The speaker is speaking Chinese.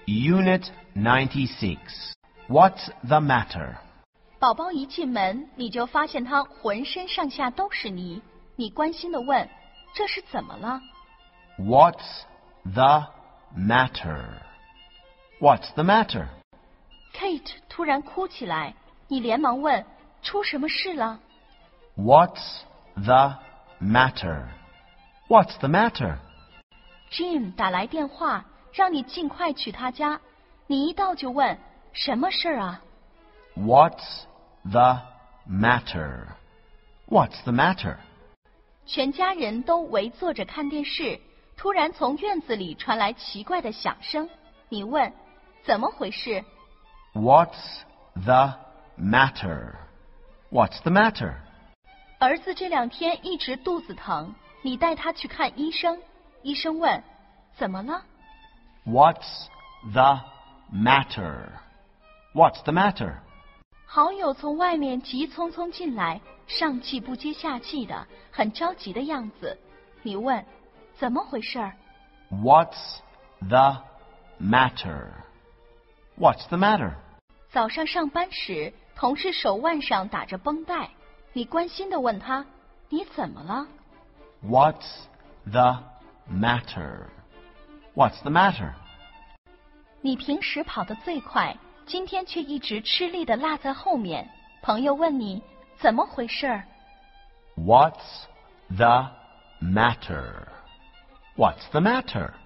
Unit 96. What's the matter? 宝宝一进门，你就发现他浑身上下都是泥。你关心地问：“这是怎么了？” What's the matter? What's the matter? Kate 突然哭起来，你连忙问：“出什么事了？” What's the matter? What's the matter? Jim 打来电话，让你尽快去他家。你一到就问：“什么事啊？” What's the matter? What's the matter? 全家人都围坐着看电视，突然从院子里传来奇怪的响声。你问：“怎么回事？” What's the matter? What's the matter? 儿子这2天一直肚子疼，你带他去看医生。医生问：“怎么了？” What's the matter? What's the matter? 好友从外面急匆匆进来，上气不接下气的，很着急的样子。你问：“怎么回事？” What's the matter? What's the matter? 早上上班时，同事手腕上打着绷带，你关心地问他：“你怎么了？” What's the matter? What's the matter? 你平时跑得最快，今天却一直吃力地落在后面。朋友问你：“怎么回事？” What's the matter? What's the matter?